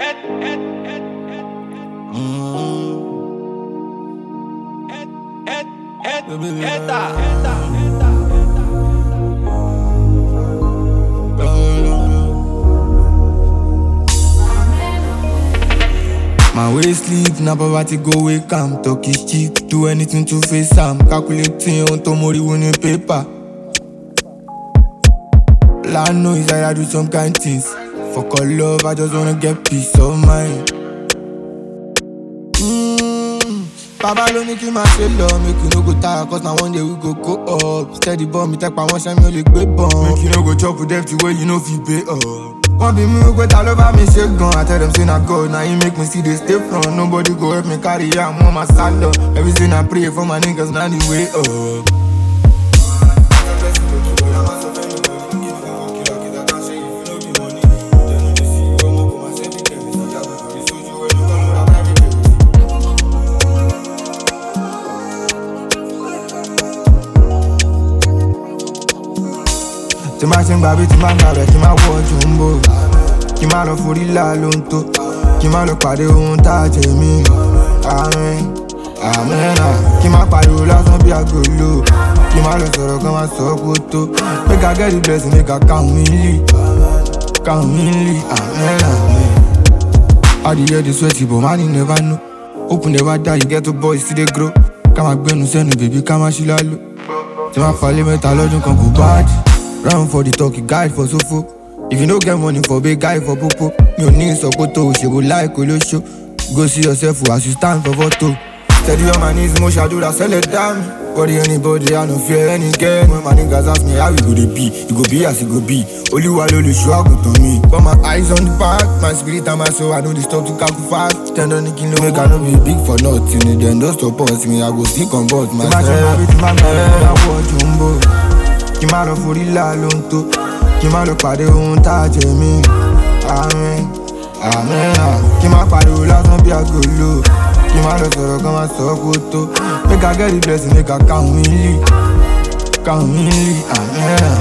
My way sleep, na poverty go wake am. Talk is cheap, do anything to face am. Calculating on tomorrow winning paper. Plan no is I do some kind things. Fuck all love, I just wanna get peace of mind. Baba lo ní kí máa ṣe lọ, make you no go tire, cause na one day we go up. Steady bomb, mi tẹ́pa wọn ṣẹ́ mi ò lè gbé bomb. Make you no go chop with debt wey you no fit pay up. Wọ́n bí mi wípé ta ló bá mi ṣe gan. I tell them say na God, na him make me see they stay front. Nobody go help me carry am, wọ́n máa sá lọ. Everything I pray for my niggas na the way up. Tí máa ṣe ń gbàbí tí máa ń gbàbẹ̀ kí máa wọ jùmbò. Kí máa lọ forí là ló ń tó. Kí máa lọ pàdé ohun tá a jẹ mí. Àmín, àmín náà. Kí máa pariwo lásán bí agolo. Kí máa lọ sọ̀rọ̀ kan máa sọ kó tó. Make I get the blessing, make I count me. Àmín náà. How the year dey sweaty but money never know. Open never die, you get to boy still dey grow. Ká máa gbẹ́nu sẹ́nu bèbí ká máa ṣí lálọ́. Tí máa falẹ̀ mẹ́ta lọ́dún kan kò báàdì. Round for the talkie, guide for sofo. If you no get money for big guy for popo. Mi ò ní ìsọpótò, òṣèlú láìkó ló ṣó. Go see yourself as you stand for photo. Steady on my knees, mo ṣàdúrà sẹ́lẹ̀ dá mi. Body anybody, I no fear any girl. When my niggas ask me how we go dey be, it go be as it go be. Olúwa ló lè ṣọ́ àgùntàn mi. But my eyes on the back, my spirit and my soul, I no dey stop to calculate fast. Stand on the kilo, make I no be big for nothing. Then don't support me, I go still convert myself. Tí máa ṣe máa wọ jùmbò. Kí máa lọ forí là ló ń tó. Kí máa lọ pàdé ohun tá a jẹ mí. Àmín, àmín náà. Kí máa pariwo lásán bí agolo. Kí máa lọ sọ̀rọ̀ kan máa sọ kó tó. Make I get the blessing, make I count me. Àmín náà.